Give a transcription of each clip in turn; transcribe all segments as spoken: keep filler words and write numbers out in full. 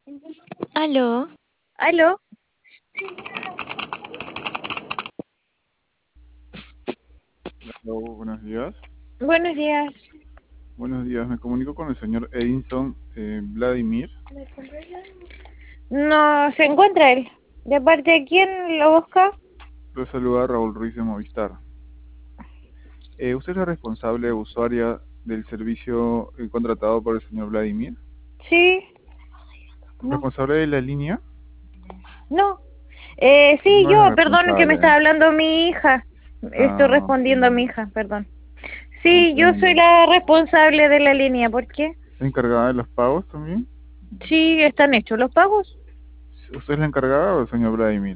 ¿Aló? ¿Aló? Aló, buenos días. Buenos días. Buenos días, me comunico con el señor Edinson eh, Vladimir. No se encuentra él. ¿De parte de quién lo busca? Lo saluda Raúl Ruiz de Movistar. Eh, ¿Usted es la responsable usuaria del servicio eh, contratado por el señor Vladimir? Sí. No. ¿Responsable de la línea? No. Eh, sí, No es la yo, perdón, que me responsable. está hablando mi hija. Estoy Ah, respondiendo a mi ok. hija, perdón. Sí, yo soy Comprendo. la responsable de la línea. ¿Por qué? ¿Es encargada de los pagos también? Sí, están hechos los pagos. ¿Usted es la encargada o el señor Vladimir?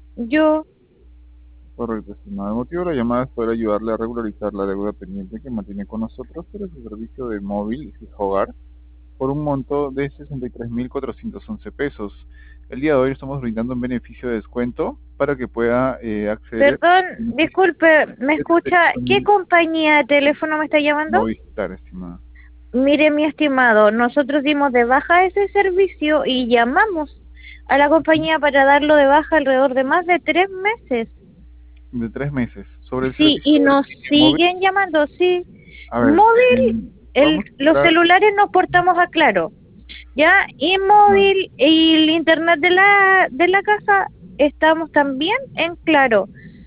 Yo. Correcto, estimado. El motivo de la llamada es poder ayudarle a regularizar la deuda pendiente que mantiene con nosotros por el servicio de móvil y fijo hogar por un monto de sesenta y tres mil cuatrocientos once pesos. El día de hoy estamos brindando un beneficio de descuento para que pueda eh, acceder Perdón, al beneficio disculpe, ¿me de escucha? ¿Qué setenta y tres mil compañía de teléfono me está llamando? Movistar, estimada. Mire, mi estimado, nosotros dimos de baja ese servicio y llamamos a la compañía para darlo de baja alrededor de más de tres meses. De tres meses. Sobre el Sí, servicio y de nos línea móvil, siguen llamando, sí. a ver, Móvil, em, el, vamos a los entrar. celulares nos portamos a Claro, ¿ya? Y No, móvil y el internet de la, de la casa estamos también en Claro.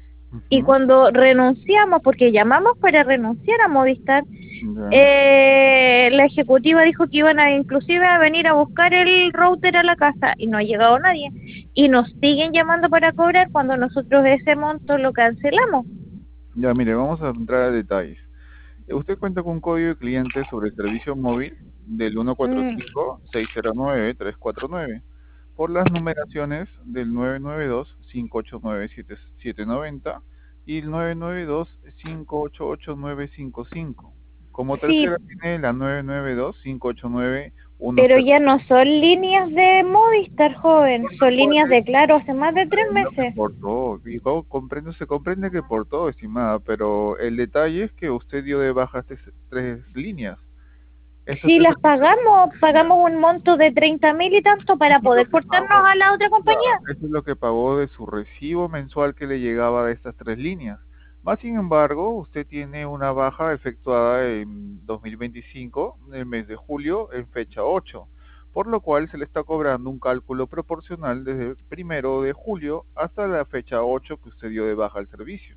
Y ujú, cuando renunciamos, porque llamamos para renunciar a Movistar, ya. eh, la ejecutiva dijo que iban a inclusive a venir a buscar el router a la casa y no ha llegado nadie. Y nos siguen llamando para cobrar cuando nosotros ese monto lo cancelamos. Ya, mire, vamos a entrar a detalles. Eh, Usted cuenta con un código de cliente sobre el servicio móvil del uno cuatro Mm, cinco seis cero nueve tres cuatro nueve por las numeraciones del nueve nueve dos cinco ocho nueve siete siete nueve cero y el nueve nueve dos cinco ocho ocho nueve cinco cinco. Como sí, tercera tiene la nueve nueve dos cinco ocho nueve uno pero cero. ya no son líneas de Movistar, joven, son líneas de Claro hace más de tres Comprendo que meses. por todo, digo, comprendo, se comprende que por todo, estimada, pero el detalle es que usted dio de baja estas tres líneas. Estas Sí, tres las pagamos, pagamos un monto de treinta mil y tanto para Eso es lo poder que portarnos pagó, a la otra compañía. claro, eso es lo que pagó de su recibo mensual que le llegaba de estas tres líneas. Más sin embargo, usted tiene una baja efectuada en dos mil veinticinco, en el mes de julio, en fecha ocho, por lo cual se le está cobrando un cálculo proporcional desde el primero de julio hasta la fecha ocho que usted dio de baja al servicio.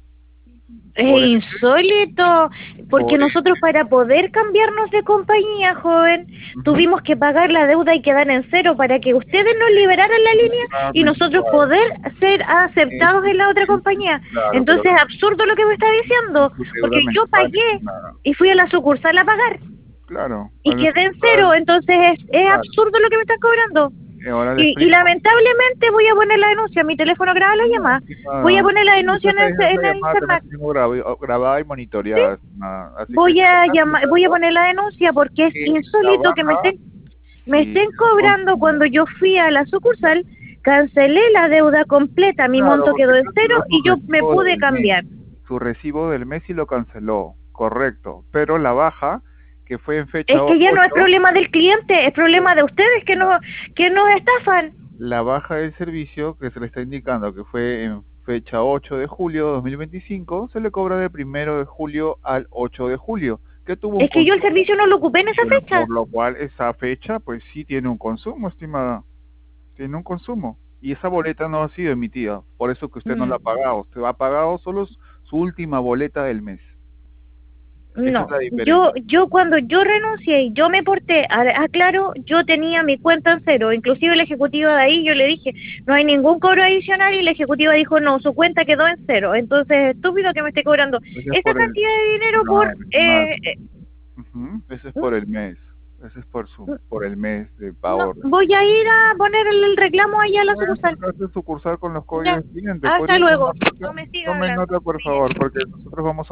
Es Por ende, insólito, porque por nosotros para poder cambiarnos de compañía, joven, ende, tuvimos que pagar la deuda y quedar en cero para que ustedes nos liberaran la línea estimada y nosotros mensual, poder ser es, aceptados en la otra es- compañía. claro, pero Entonces es absurdo lo que me está es diciendo, su porque deuda yo mensual, pagué estimada. y fui a la sucursal a pagar Claro, y al quedé en cero, mensual, entonces es, es claro. absurdo lo que me están cobrando. Y ahora le Y, y explico. lamentablemente voy a poner la denuncia, mi teléfono graba la No, llamada, voy a estimada. poner la Sí, denuncia esa, en el, esa en el llamada también internet. está siendo grab- grabada y ¿Sí? monitoreada, estimada. Así que Voy si me a está llamar, voy a explicando poner la denuncia porque es que la insólito que me baja, estén, me sí, estén es un cobrando consumo. cuando yo fui a la sucursal, cancelé la deuda completa, mi Claro, monto porque quedó en cero canceló su y yo me recibo pude del mes. cambiar. Su recibo del mes y lo canceló, correcto. Pero la baja, que fue en fecha Es que ya no es ocho, problema del cliente, es problema de ustedes que nos, que nos estafan. la baja del servicio que se le está indicando que fue en fecha ocho de julio de dos mil veinticinco, se le cobra de primero de julio al ocho de julio, que tuvo un Es que yo el consumo, servicio no lo ocupé en esa bueno, fecha. por lo cual esa fecha pues sí tiene un consumo, estimada, tiene un consumo. Y esa boleta no ha sido emitida, por eso que usted no la ha Mm. pagado, usted ha pagado solo su última boleta del mes. Esa es No, la yo, diferencia. yo cuando yo renuncié y yo me porté a, a Claro, yo tenía mi cuenta en cero. Inclusive el ejecutivo de ahí, yo le dije, no hay ningún cobro adicional y la ejecutiva dijo, no, su cuenta quedó en cero. Entonces, es estúpido que me esté cobrando Ese es esa por el, cantidad de dinero por... estimada, estimada, Eh, eh, ujú, ese es por el mm, mes, ese es por su, mm, por el mes de no, pago. voy a ir a poner el, el reclamo allá a la Puede sucursal. acercarse a sucursal con los Ya, códigos de cliente. hasta ¿Podría luego. tomar nota? No me siga Tomen hablando. nota, por favor, porque nosotros vamos a